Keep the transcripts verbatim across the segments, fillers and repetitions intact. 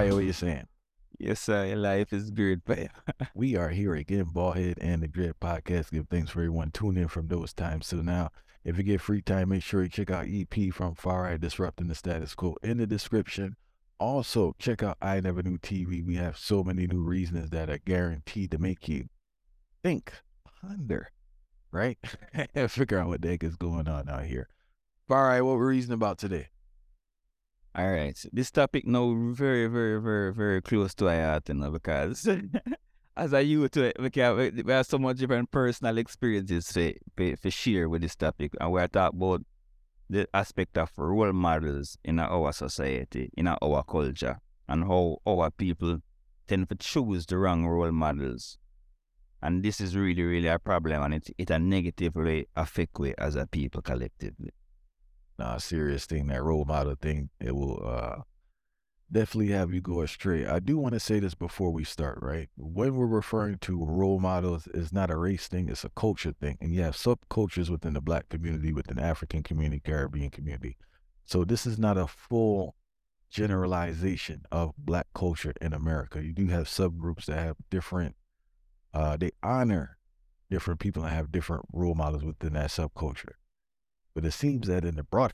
Fire, what you saying? Yes, sir. Your life is great, fire. We are here again, Ballhead and the Dread Podcast. Give thanks for everyone tuning in from those times to now. If you get free time, make sure you check out E P from Far Right Disrupting the Status Quo in the description. Also, check out I Never Knew T V. We have so many new reasons that are guaranteed to make you think, ponder, right? And figure out what the heck is going on out here. Far Right, what we're reasoning about today? All right. So this topic now very, very, very, very close to our heart, you know, because as a youth, we, we, can, we, we have so much different personal experiences to, to, to share with this topic. And we're talking about the aspect of role models in our society, in our culture, and how our people tend to choose the wrong role models. And this is really, really a problem, and it, it a negatively affect we as a people collectively. Nah, serious thing, that role model thing, it will uh definitely have you go astray. I do want to say this before we start, right? When we're referring to role models, it's not a race thing, it's a culture thing. And you have subcultures within the Black community, within the African community, Caribbean community. So this is not a full generalization of Black culture in America. You do have subgroups that have different, uh, they honor different people and have different role models within that subculture. But it seems that in the broad,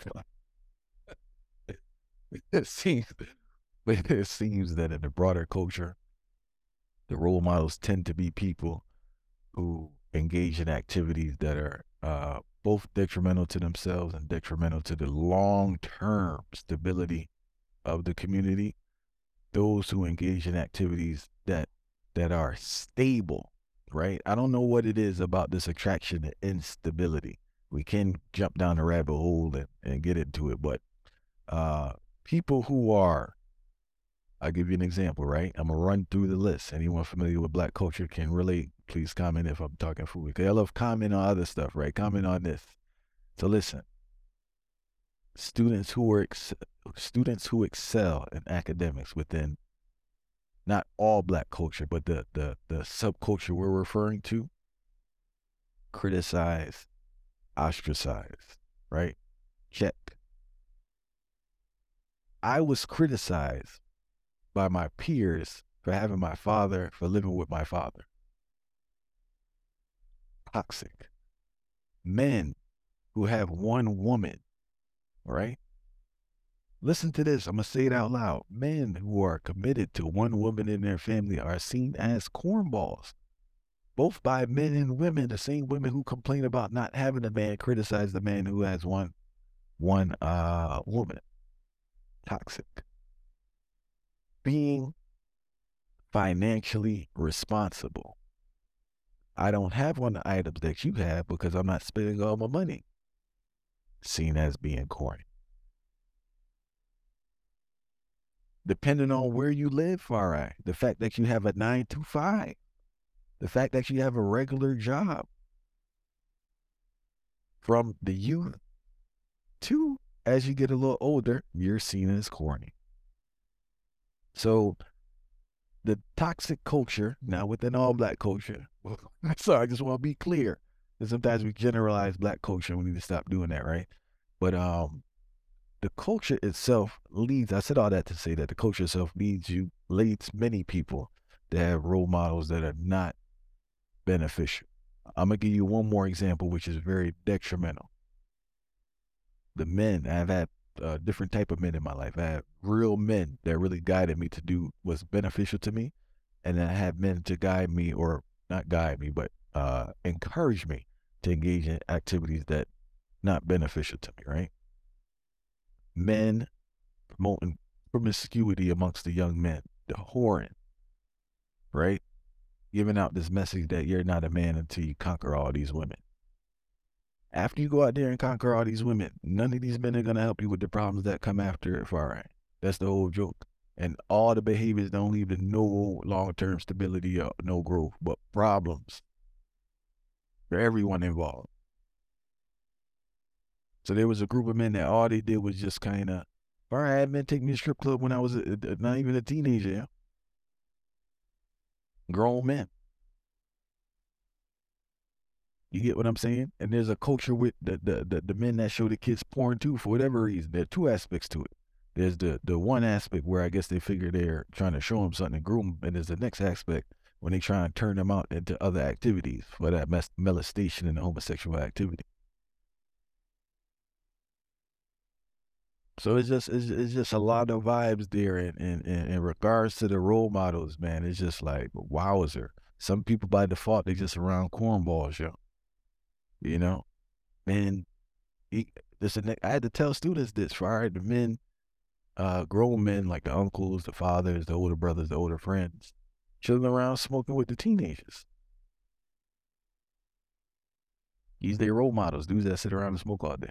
it seems But it seems that in the broader culture, the role models tend to be people who engage in activities that are uh, both detrimental to themselves and detrimental to the long-term stability of the community. Those who engage in activities that that are stable, right? I don't know what it is about this attraction to instability. We can jump down the rabbit hole and, and get into it, but uh, people who are I'll give you an example, right? I'm going to run through the list. Anyone familiar with Black culture can relate. Please comment if I'm talking food. Because I love comment on other stuff, right? Comment on this. So listen, students who are ex- students who excel in academics within not all Black culture, but the, the, the subculture we're referring to, criticize, ostracize, right? Check. I was criticized by my peers for having my father, for living with my father. Toxic. Men who have one woman, right? Listen to this. I'm going to say it out loud. Men who are committed to one woman in their family are seen as cornballs, both by men and women. The same women who complain about not having a man criticize the man who has one, one uh, woman. Toxic. Being financially responsible. I don't have one of the items that you have because I'm not spending all my money. Seen as being corny. Depending on where you live, Far Right, the fact that you have a nine to five, the fact that you have a regular job, from the youth to as you get a little older, you're seen as corny. So the toxic culture, now within all Black culture, sorry, I just want to be clear, because sometimes we generalize Black culture and we need to stop doing that, right? But um, the culture itself leads, I said all that to say that the culture itself leads you, leads many people to have role models that are not beneficial. I'm going to give you one more example, which is very detrimental. The men, I've had uh, different type of men in my life. I have real men that really guided me to do what's beneficial to me. And then I have men to guide me, or not guide me, but uh, encourage me to engage in activities that not beneficial to me, right? Men promoting promiscuity amongst the young men, the whoring, right? Giving out this message that you're not a man until you conquer all these women. After you go out there and conquer all these women, none of these men are going to help you with the problems that come after it, Far Right. That's the whole joke. And all the behaviors don't lead to no long-term stability or no growth, but problems for everyone involved. So there was a group of men that all they did was just kind of, all right, I had men take me to strip club when I was a, a, not even a teenager. Yeah? Grown men. You get what I'm saying? And there's a culture with the, the, the, the men that show the kids porn too, for whatever reason. There are two aspects to it. There's the the one aspect where I guess they figure they're trying to show them something and groom 'em, and there's the next aspect when they try and turn them out into other activities for that mes- molestation and the homosexual activity. So it's just it's, it's just a lot of vibes there in, in, in, in regards to the role models, man. It's just like wowzer. Some people by default they just around cornballs, yo. You know, and he, this I had to tell students this. For all right, the men, uh, grown men like the uncles, the fathers, the older brothers, the older friends, chilling around smoking with the teenagers. These their role models, dudes that sit around and smoke all day.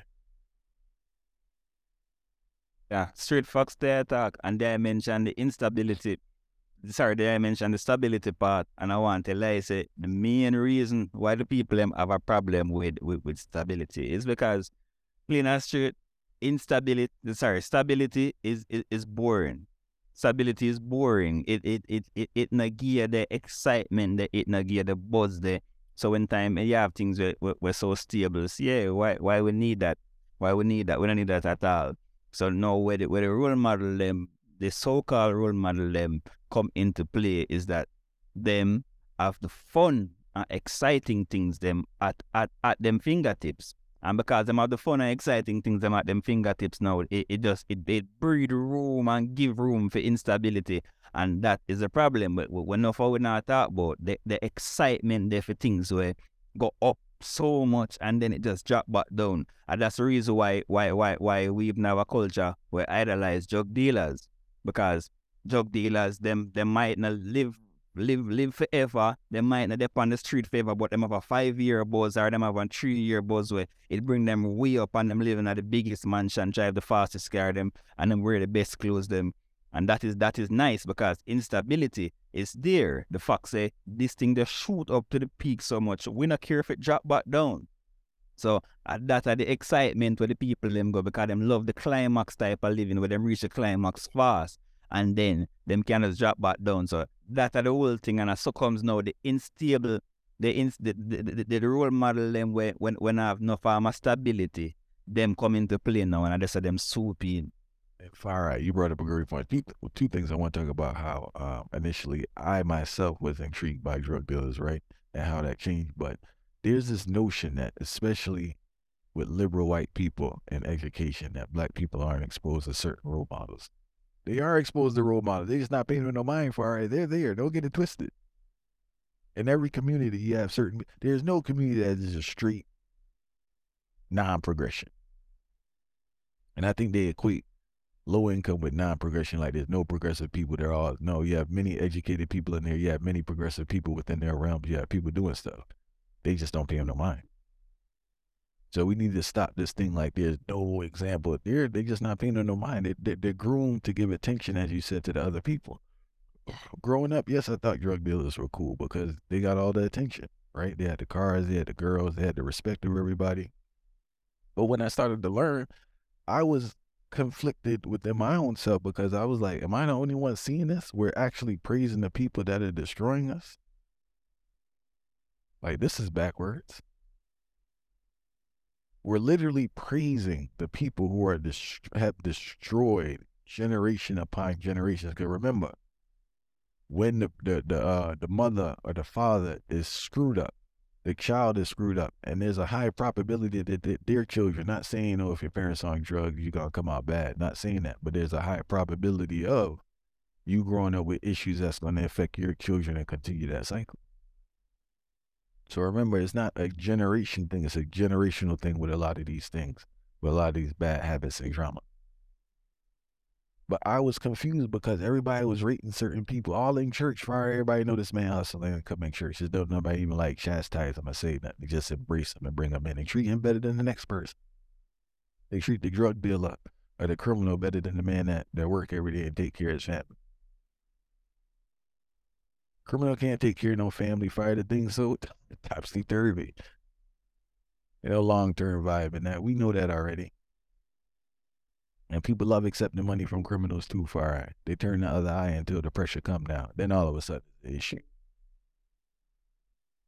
Yeah, straight facts there talk, and there I mentioned the instability. Sorry, there I mentioned the stability part, and I want to lie say the main reason why the people them have a problem with, with, with stability is because plain and straight, instability sorry, stability is, is, is boring. Stability is boring. It it it it it not give the excitement, the it not give the buzz there. So when time you have things where we're so stable, so yeah, why why we need that? Why we need that? We don't need that at all. So now where the, where the role model them, the so-called role model them come into play is that them have the fun and exciting things them at, at, at them fingertips. And because them have the fun and exciting things them at them fingertips now, it, it just it, it breed room and give room for instability. And that is a problem. But we're not we're not talk about the, the excitement there for things where go up so much and then it just drop back down. And that's the reason why why why why we even have a culture where idolize drug dealers. Because drug dealers, them them might not live live live forever. They might not depend on the street forever, but them have a five year buzz or them have a three year buzz where it bring them way up and them living at the biggest mansion, drive the fastest car them, and them wear the best clothes them. And that is that is nice because instability is there. The fact say this thing they shoot up to the peak so much, we not care if it drop back down. So uh, that are the excitement where the people them go because them love the climax type of living where them reach the climax fast and then them can just drop back down. So that are the whole thing, and so comes now the unstable, the inst the, the, the, the, the role model them where when when I have no farmer stability, them come into play now and I just say them swooping. All right, you brought up a great point. Two, two things I want to talk about how um, initially I myself was intrigued by drug dealers, right, and how that changed. But there's this notion that, especially with liberal white people in education, that black people aren't exposed to certain role models. They are exposed to role models. They're just not paying no mind for it. They're there. Don't get it twisted. In every community, you have certain. There's no community that is a straight non-progression, and I think they equate low income with non-progression. Like there's no progressive people. They're all no. You have many educated people in there. You have many progressive people within their realms. You have people doing stuff. They just don't pay them no mind. So we need to stop this thing like there's no example. They're they just not paying them no mind. They, they, they're groomed to give attention, as you said, to the other people. Growing up, yes, I thought drug dealers were cool because they got all the attention, right? They had the cars, they had the girls, they had the respect of everybody. But when I started to learn, I was conflicted within my own self because I was like, am I the only one seeing this? We're actually praising the people that are destroying us. Like, this is backwards. We're literally praising the people who are dest- have destroyed generation upon generations. Because remember, when the the the, uh, the mother or the father is screwed up, the child is screwed up, and there's a high probability that, that their children, not saying, oh, if your parents are on drugs, you're going to come out bad, not saying that, but there's a high probability of you growing up with issues that's going to affect your children and continue that cycle. So remember, it's not a generation thing, it's a generational thing with a lot of these things, with a lot of these bad habits and trauma. But I was confused because everybody was rating certain people, all in church. For everybody know this man hustling and come in church. Just don't nobody even like chastise him or say nothing. They just embrace him and bring him in and treat him better than the next person. They treat the drug dealer or the criminal better than the man that, that work every day and take care of his family. Criminal can't take care of no family, fire the thing, so topsy-turvy. You know, long-term vibe and that. We know that already. And people love accepting money from criminals too far. They turn the other eye until the pressure come down. Then all of a sudden, it's shit.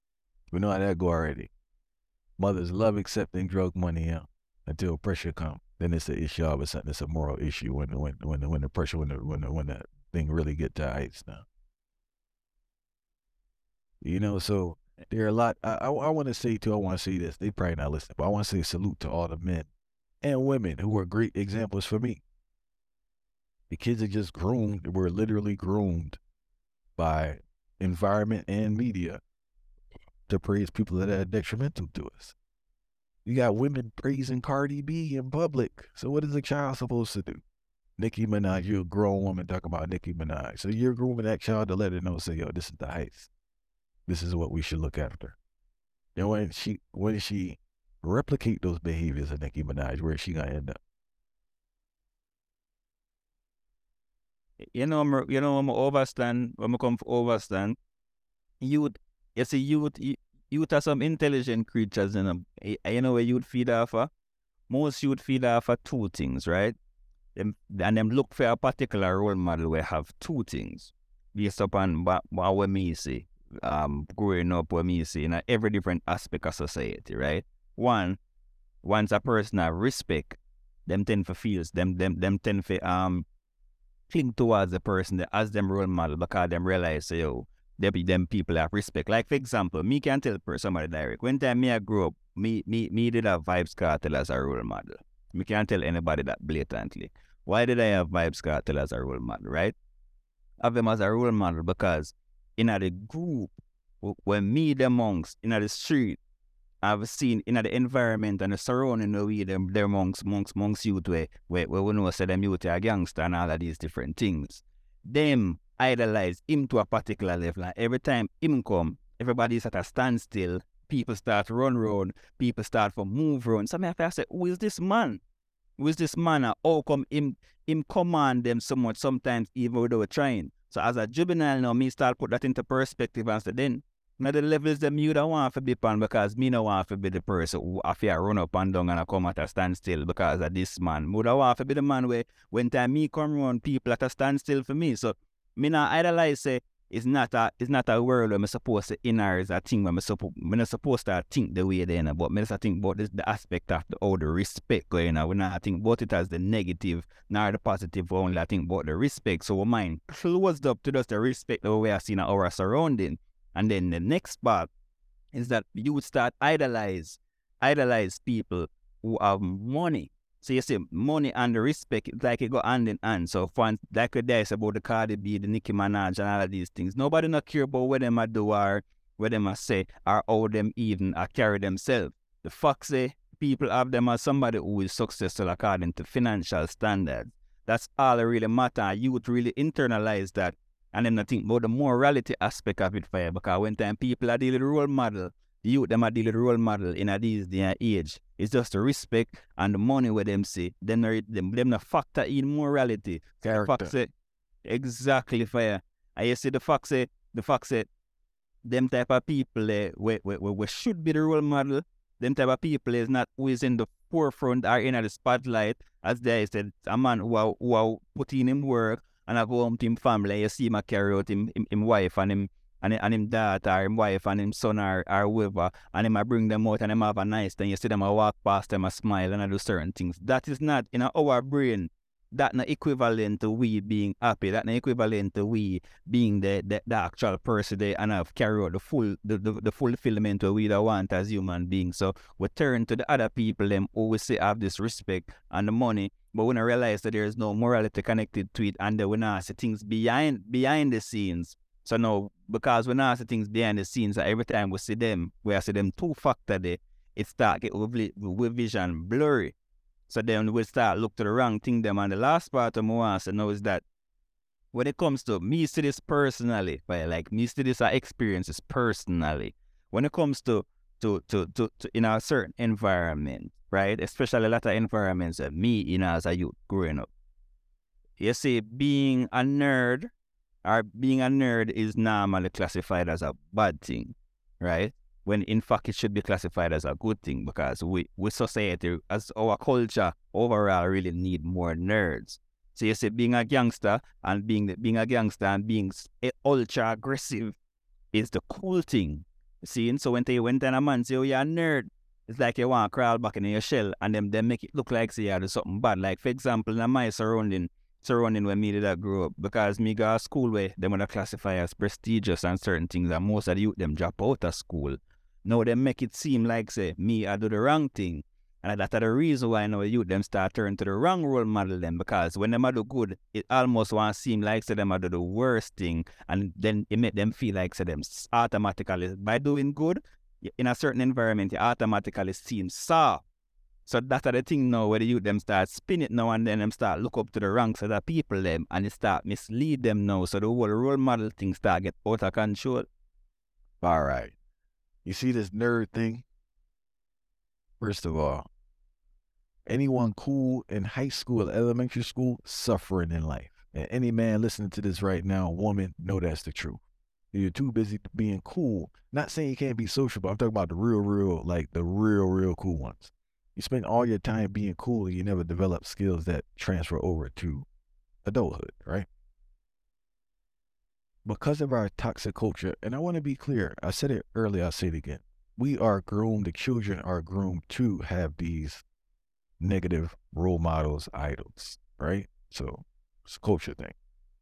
We know how that go already. Mothers love accepting drug money, yeah, until pressure come. then it's an issue. All of a sudden, it's a moral issue when when when when the pressure when the when the, when the thing really get to heights now. You know, so there are a lot. I I, I want to say too. I want to say this. They probably not listening, but I want to say salute to all the men and women who are great examples for me. The kids are just groomed. We're literally groomed by environment and media to praise people that are detrimental to us. You got women praising Cardi B in public. So what is a child supposed to do? Nicki Minaj, you're a grown woman talking about Nicki Minaj. So you're grooming that child to let her know, say, yo, this is the heights. This is what we should look after. And when she when she replicate those behaviors of Nicki Minaj, where is she gonna end up? You know, I'm, you know, I'm overstand, when I come for overstand, youth, you see, youth, youth are some intelligent creatures, you know, you know where you'd feed off of? Most youth feed off of two things, right? Them, and them look for a particular role model where have two things, based upon what, what me see, um, growing up, what me see, in every different aspect of society, right? One, once a person have respect, them tend for feels, them, them, them tend for, um, cling towards the person that as them role model because them realize, say, yo, there be them people have respect. Like, for example, me can tell somebody direct. When time me I grew up, me me me did have Vybz Kartel as a role model. Me can't tell anybody that blatantly. Why did I have Vybz Kartel as a role model, right? I have them as a role model because in the group, when me the monks in the street, I've seen in the environment and the surrounding the way them their monks, monks, monks youth where where, where we know say them youth are gangster and all of these different things. Them idolize him to a particular level. And every time him come, everybody's at a standstill. People start to run round, people start to move round. So I have to say, who is this man? Who is this man? And how come him him command them so much, sometimes even without trying. So as a juvenile now, me start put that into perspective and say then now the levels them you don't want to be on because me don't want to be the person who have to run up and down and I come at a standstill because of this man. Would I want to be the man where when time me come around people at a standstill for me. So me not idolize say it's not a it's not a world where I'm supposed to inner is a thing where I'm supposed I'm not supposed to think the way they know, but me just think about this the aspect of the all the respect going on. We not think about it as the negative, nor the positive only I think about the respect. So we mind closed up to just the respect the way I see in our surrounding. And then the next part is that you would start idolize, idolize people who have money. So you see, money and the respect, it's like it go hand in hand. So for like a dice about the Cardi B, the Nicki Minaj, and all of these things. Nobody not care about what them a do or what them a say or how them even or carry themselves. The fact say people have them as somebody who is successful according to financial standards. That's all that really matter. You would really internalize that. And then I think about the morality aspect of it for you, because when time people are dealing with role model, the youth them are dealing with role model in a these day and age. It's just the respect and the money where them say. Them them them not factor in morality. Character. The fact say exactly for you. And you see the fact say the fact say them type of people eh, we, we, we, we should be the role model. Them type of people is not always in the forefront or in the spotlight. As they said, a man who are, who are putting in work. And I go home to him family, you see him carry out him, him, him wife and him and, and him daughter, or him wife and him son or, or whoever, and him I bring them out and him have a nice thing. You see them I walk past them, I smile and I do certain things. That is not in our brain. That not equivalent to we being happy. That not equivalent to we being the, the, the actual person there and have carry out the full the, the, the fulfillment of we that want as human beings. So we turn to the other people them always say have this respect and the money. But when I realize that there is no morality connected to it and that we not see things behind behind the scenes. So now, because we not see things behind the scenes, so every time we see them, we see them two factor there, it start get with, with vision blurry. So then we start look to the wrong thing them. And the last part of my want to know is that when it comes to me see this personally, right? Like me see this experiences personally. When it comes to to to to, to in a certain environment, right? Especially a lot of environments that me, you know, as a youth growing up. You see, being a nerd or being a nerd is normally classified as a bad thing, right? When in fact it should be classified as a good thing because we, we society, as our culture overall really need more nerds. So you see, being a gangster and being being a gangster and being ultra aggressive is the cool thing. See, and so when they went and a man say, oh, you're a nerd, It's like you want to crawl back in your shell and them them make it look like say you do something bad. Like for example, in my surrounding surrounding where me did I grow up, because me go to school where them would classify as prestigious and certain things, and most of the youth them drop out of school. Now they make it seem like say me I do the wrong thing. And that's the reason why now youth them start turning to the wrong role model them, because when them a do good, it almost want to seem like say them a do the worst thing, and then it make them feel like say them automatically by doing good in a certain environment, you automatically seem soft. So that's the thing now where the youth them start spin it now and then them start look up to the ranks of the people them and it start mislead them now. So the whole role model thing start get out of control. All right. You see this nerd thing? First of all, anyone cool in high school, elementary school, suffering in life. And any man listening to this right now, woman, know that's the truth. You're too busy being cool. Not saying you can't be social, but I'm talking about the real, real, like the real, real cool ones. You spend all your time being cool and you never develop skills that transfer over to adulthood, right? Because of our toxic culture, and I want to be clear, I said it earlier, I'll say it again. We are groomed, the children are groomed to have these negative role models, idols, right? So it's a culture thing.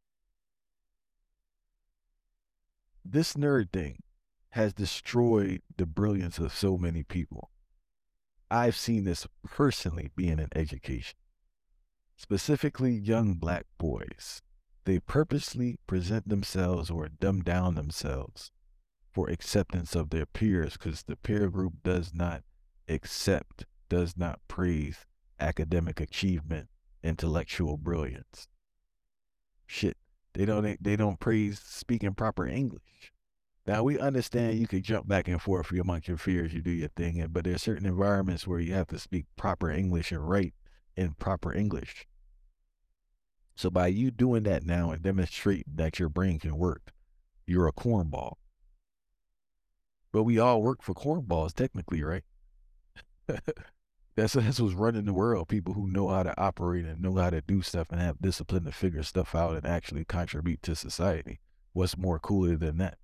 This nerd thing has destroyed the brilliance of so many people. I've seen this personally being in education, specifically young black boys. They purposely present themselves or dumb down themselves for acceptance of their peers, because the peer group does not accept, does not praise academic achievement, intellectual brilliance. Shit. They don't they don't praise speaking proper English. Now, we understand you could jump back and forth amongst your fears, you do your thing, but there's certain environments where you have to speak proper English and write in proper English. So by you doing that now and demonstrating that your brain can work, you're a cornball. But we all work for cornballs, technically, right? That's, that's what's running the world. People who know how to operate and know how to do stuff and have discipline to figure stuff out and actually contribute to society. What's more cooler than that?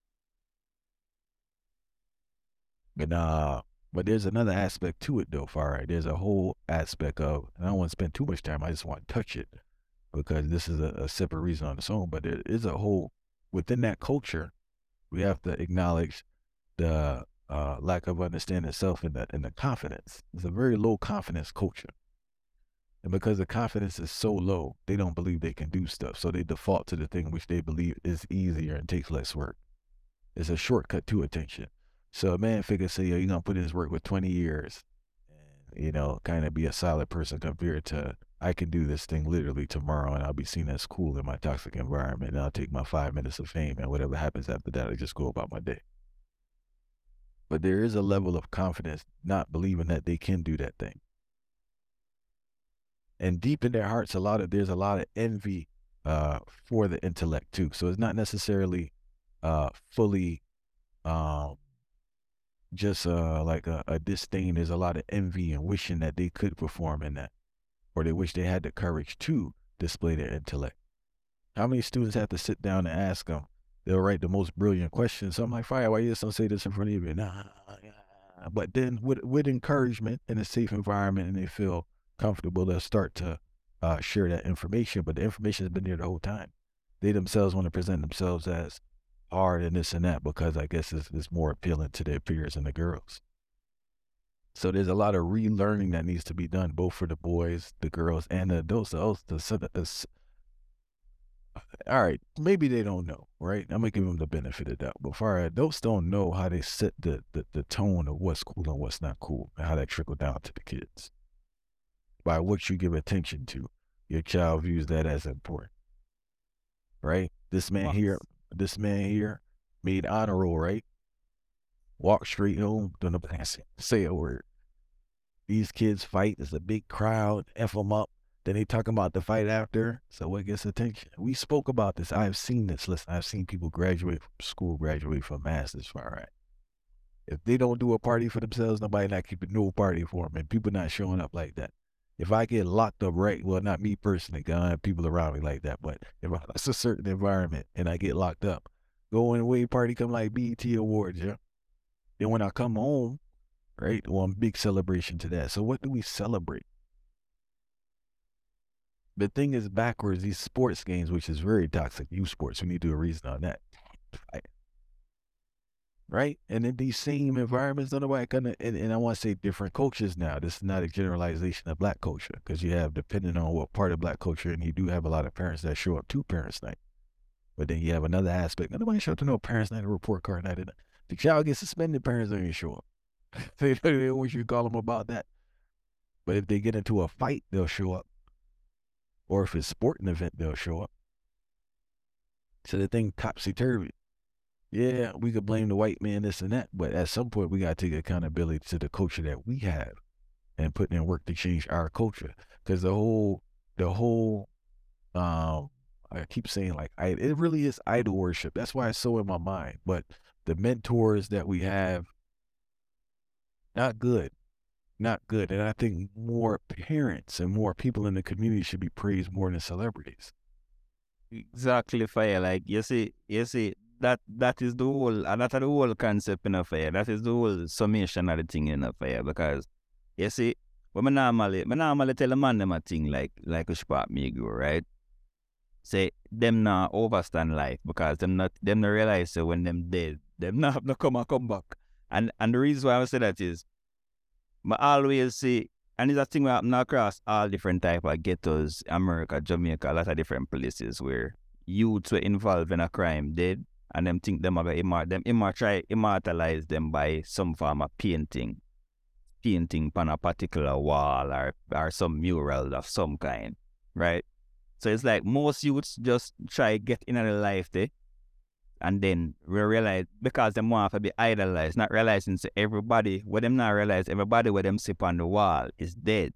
But uh, but there's another aspect to it though, Farai. There's a whole aspect of, and I don't want to spend too much time, I just want to touch it because this is a, a separate reason on its own, but there is a whole, within that culture, we have to acknowledge the Uh, lack of understanding self and the, and the confidence. It's a very low confidence culture. And because the confidence is so low, they don't believe they can do stuff. So they default to the thing which they believe is easier and takes less work. It's a shortcut to attention. So a man figures, say, yo, you're going to put in his work with twenty years and, you know, kind of be a solid person compared to, I can do this thing literally tomorrow and I'll be seen as cool in my toxic environment and I'll take my five minutes of fame and whatever happens after that, I just go about my day. But there is a level of confidence not believing that they can do that thing. And deep in their hearts, a lot of there's a lot of envy uh, for the intellect too. So it's not necessarily uh, fully um, just uh, like a, a disdain. There's a lot of envy and wishing that they could perform in that, or they wish they had the courage to display their intellect. How many students have to sit down and ask them? They'll write the most brilliant questions. So I'm like, Fire, why you just don't say this in front of you? Nah, nah. But then with, with encouragement in a safe environment and they feel comfortable, they'll start to uh, share that information. But the information has been there the whole time. They themselves want to present themselves as hard and this and that because I guess it's, it's more appealing to their peers and the girls. So there's a lot of relearning that needs to be done, both for the boys, the girls, and the adults. The, the, the, all right, maybe they don't know, right? I'm gonna give them the benefit of that. But for adults don't know how they set the, the, the tone of what's cool and what's not cool and how that trickle down to the kids. By what you give attention to, your child views that as important, right? This man here, this man here made honor roll, right? Walk straight home, don't know say a word. These kids fight, there's a big crowd, F them up. Then they talking about the fight after. So what gets attention? We spoke about this. I've seen this. Listen, I've seen people graduate from school, graduate from masters. Far right. If they don't do a party for themselves, nobody not keeping no party for them, and people not showing up like that. If I get locked up, right? Well, not me personally, because I don't have people around me like that. But if it's a certain environment and I get locked up, going away party come like B E T Awards, yeah. Then when I come home, right? One big celebration to that. So what do we celebrate? The thing is backwards, these sports games, which is very toxic, youth sports, we need to do a reason on that. Right? And in these same environments, don't nobody kind of, and, and I want to say different cultures now. This is not a generalization of black culture, because you have, depending on what part of black culture, and you do have a lot of parents that show up to parents' night. But then you have another aspect. Nobody show up to no parents' night or report card night. The child gets suspended, parents don't even show up. They don't want you to call them about that. But if they get into a fight, they'll show up. Or if it's a sporting event, they'll show up. So the thing topsy-turvy. Yeah, we could blame the white man, this and that, but at some point we got to take accountability to the culture that we have and put in work to change our culture. Because the whole, the whole, um, I keep saying like, I, it really is idol worship. That's why it's so in my mind. But the mentors that we have, not good, not good. And I think more parents and more people in the community should be praised more than celebrities. Exactly, fire. Like you see, you see. That that is the whole, and that's the whole concept in a fire. That is the whole summation of the thing in a fire. Because you see, when I normally, I normally tell a man them a thing like like a spark me go, right? Say them not overstand life because them not them not realize so when them dead, them not have no come and come back. And and the reason why I say that is, I always say, and it's a thing where I'm not across all different type of ghettos, America, Jamaica, a lot of different places where youths were involved in a crime dead. And them think them about immort them immort try immortalize them by some form of painting. Painting on a particular wall or or some mural of some kind. Right? So it's like most youths just try get in their life there. And then we realize because them want to be idolized, not realizing so everybody what them not realize everybody where them sip on the wall is dead.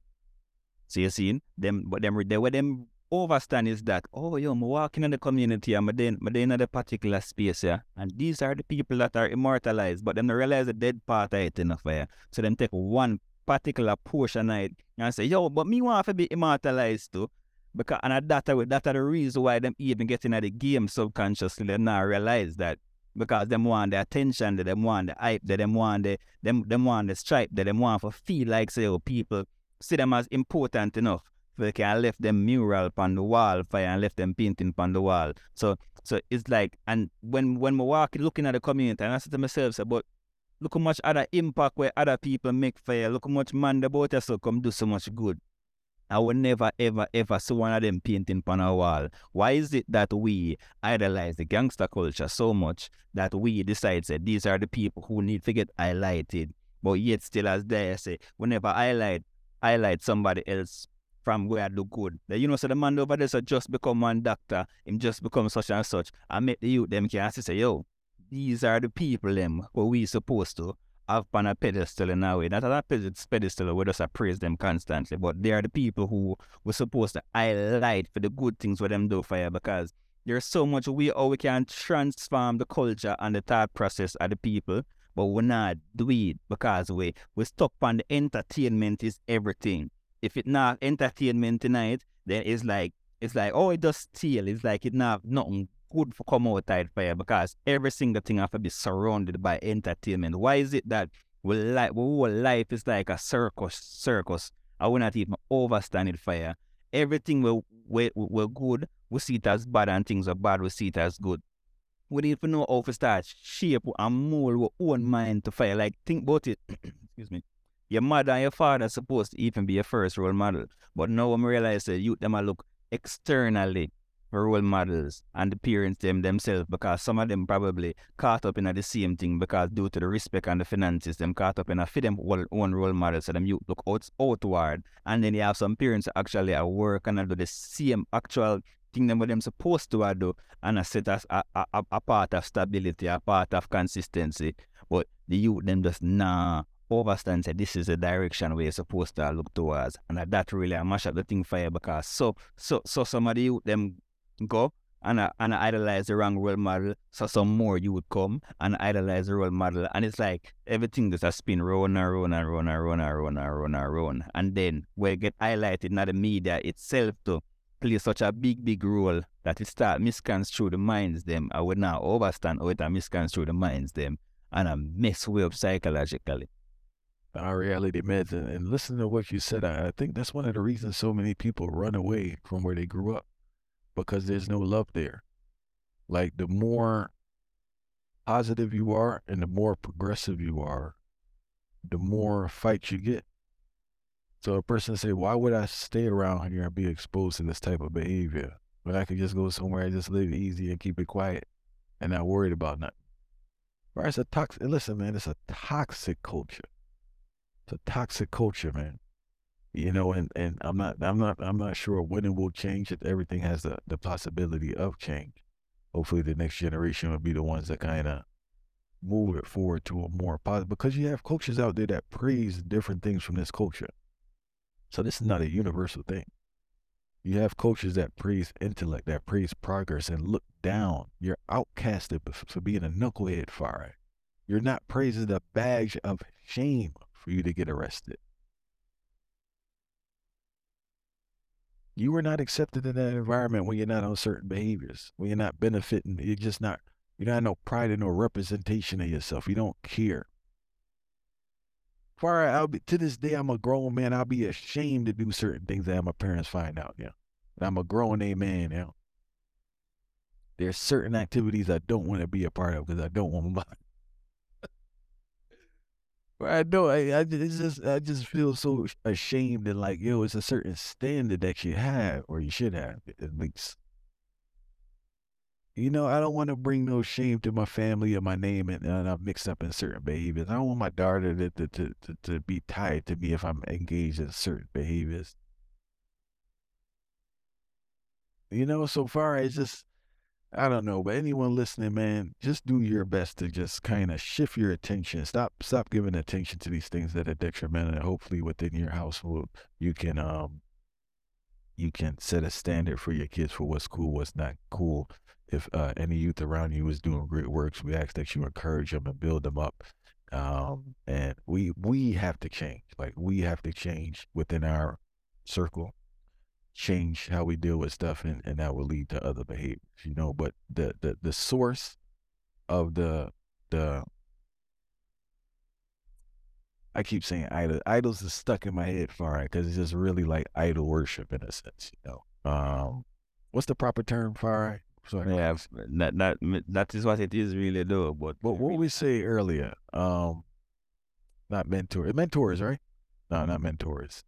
So you see them but them they where them overstand is that, oh, yo, I'm walking in the community and I'm in, I'm in a particular space, yeah, and these are the people that are immortalized, but then they realize the dead part of it in the fire. So them take one particular portion of it and say, yo, but me want to be immortalized too. Because, and that are, that are the reason why them even get into the game subconsciously. They not realize that because them want the attention, that them want the hype, that them want the, them, them want the stripe, that them want to feel like, say, oh, people see them as important enough. They can left them mural on the wall fire and left them painting on the wall. So so it's like, and when when we walk looking at the community, and I say to myself, say, but look how much other impact where other people make fire. Look how much man the boat us so come do so much good. I will never ever ever see one of them painting on a wall. Why is it that we idolize the gangster culture so much that we decide that these are the people who need to get highlighted, but yet still as they say, whenever I highlight highlight somebody else from where I do good. The, you know, so the man over there so just become one doctor, him just become such and such, and make the youth them can say, yo, these are the people them who we supposed to have on a pedestal in a way. Not on a pedestal, we just praise them constantly, but they are the people who we're supposed to highlight for the good things what them do for you, because there's so much we how we can transform the culture and the thought process of the people, but we're not do it because we we stuck on the entertainment is everything. If it not entertainment tonight, then it's like it's like oh it does steal. It's like it not nothing good for come outside for you because every single thing have to be surrounded by entertainment. Why is it that we like we whole life is like a circus circus? I will not even overstand it for you. Everything we we we're good, we see it as bad, and things are bad, we see it as good. We need to know how to start shape and mold our own mind to fire. Like think about it. Excuse me. Your mother and your father are supposed to even be your first role model. But now I realize that youth them look externally for role models and the parents them themselves, because some of them probably caught up in the same thing because due to the respect and the finances, them caught up in a fit them own role models, so them youth look out, outward. And then you have some parents actually at work and do the same actual thing them what them supposed to do, and a set as a, a, a, a part of stability, a part of consistency. But the youth them just nah overstand say this is the direction where you're supposed to look towards, and that, that really I mash up the thing for you, because so so so some of the youth them go and uh, and idolize the wrong role model, so some more you would come and idolize the role model, and it's like everything just a spin round and round and round and round and round and round and round, and then we get highlighted in the media itself to play such a big big role that it start misconstrue the minds them. I would now overstand how it misconstrue the minds them and I mess way up psychologically. our reality meds, and, and listen to what you said. I, I think that's one of the reasons so many people run away from where they grew up, because there's no love there. Like, the more positive you are and the more progressive you are, the more fights you get. So a person say, why would I stay around here and be exposed to this type of behavior when I could just go somewhere and just live easy and keep it quiet and not worried about nothing? Right? It's a toxic, listen, man, it's a toxic culture. It's a toxic culture, man. You know, and, and I'm not, I'm not, I'm not sure when it will change. It everything has the, the possibility of change. Hopefully the next generation will be the ones that kind of move it forward to a more positive, because you have cultures out there that praise different things from this culture. So this is not a universal thing. You have cultures that praise intellect, that praise progress, and look down. You're outcasted for being a knucklehead, Farai. You're not praising the badge of shame for you to get arrested. You were not accepted in that environment when you're not on certain behaviors, when you're not benefiting. You're just not, you don't have no pride and no representation of yourself. You don't care. Far I'll be, to this day, I'm a grown man. I'll be ashamed to do certain things that my parents find out. Yeah, and I'm a grown a man. Yeah, there's certain activities I don't want to be a part of because I don't want to. I don't. I, I just I just feel so ashamed, and like, yo, it's a certain standard that you have, or you should have at least. You know, I don't want to bring no shame to my family or my name, and, and I'm mixed up in certain behaviors. I don't want my daughter to, to, to, to, to be tied to me if I'm engaged in certain behaviors. You know, so far it's just, I don't know, but anyone listening, man, just do your best to just kind of shift your attention. Stop, stop giving attention to these things that are detrimental. And hopefully within your household, you can, um, you can set a standard for your kids for what's cool, what's not cool. If uh, any youth around you is doing great works, we ask that you encourage them and build them up. Um, and we we have to change. Like, we have to change within our circle, change how we deal with stuff, and, and that will lead to other behaviors, you know. But the the, the source of the the I keep saying idol. Idols is stuck in my head, far right, because it's just really like idol worship in a sense, you know. Um, what's the proper term, far right? Sorry. Yeah, that, that, that is what it is really though. But what what we say earlier, um, not mentor, mentors, right? No, not mentors.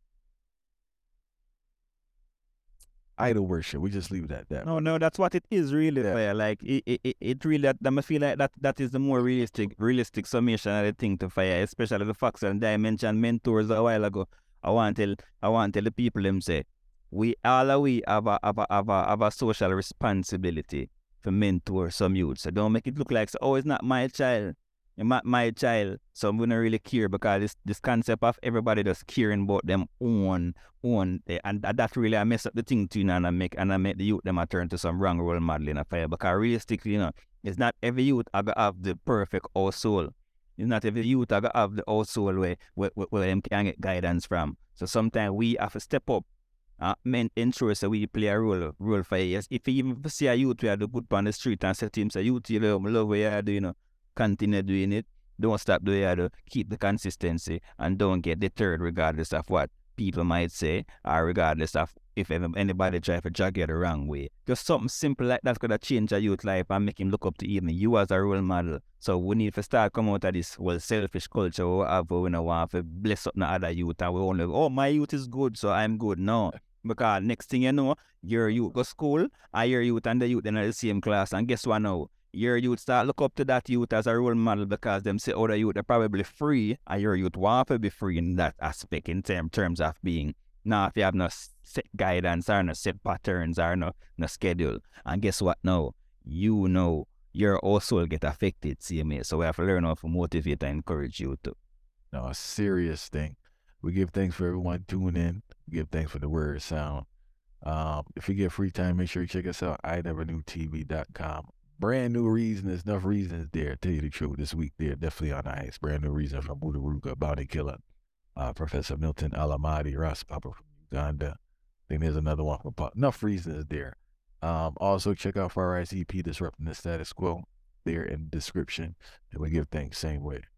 Idol worship. We just leave it at that. No, no, that's what it is really. Yeah. Like it, it, it really. That, I feel like that that is the more realistic, realistic summation of the thing to fire, especially the facts. And I mentioned mentors a while ago. I want to tell, I want to tell the people them say, we all are we have a have a have a, have a social responsibility to mentor some youth. So don't make it look like, so, oh, it's not my child. My, my child, so I'm gonna really care, because this this concept of everybody just caring about them own own, and that really I mess up the thing too, and I make and I make the youth them I turn to some wrong role model in a fire. Because realistically, you know, it's not every youth I gonna have the perfect household. It's not every youth I gonna have the household where where, where them can get guidance from. So sometimes we have to step up. Uh, men ensure so we play a role role for years. If you even see a youth we are the good on the street and say to him, say, youth, you love, love what you are doing, you know. Continue doing it. Don't stop doing it. Keep the consistency and don't get deterred regardless of what people might say, or regardless of if anybody try to drag you the wrong way. Just something simple like that's gonna change a youth life and make him look up to even you as a role model. So we need to start come out of this well selfish culture or whatever. We don't want to bless up the other youth and we only, oh, my youth is good, so I'm good. No. Because next thing you know, your youth go school, and your youth and the youth in the same class, and guess what now? Your youth start look up to that youth as a role model, because them say other youth are probably free, and your youth want to be free in that aspect in term, terms of being. Now, if you have no set guidance or no set patterns or no, no schedule, and guess what now? You know your also will get affected, see me. So we have to learn how to motivate and encourage you to. No, a serious thing. We give thanks for everyone tuning in. We give thanks for the word sound. Um, if you get free time, make sure you check us out, I never knew T V dot com. Brand new reasons, enough reasons there. Tell you the truth, this week they're definitely on ice. Brand new reason from Budaruga, Bounty Killer, uh, Professor Milton Alamadi, Ross Papa from Uganda. I think there's another one from Pop. Enough reasons there. Um, also check out Far Ice E P, Disrupting the Status Quo, there in the description. And we give thanks same way.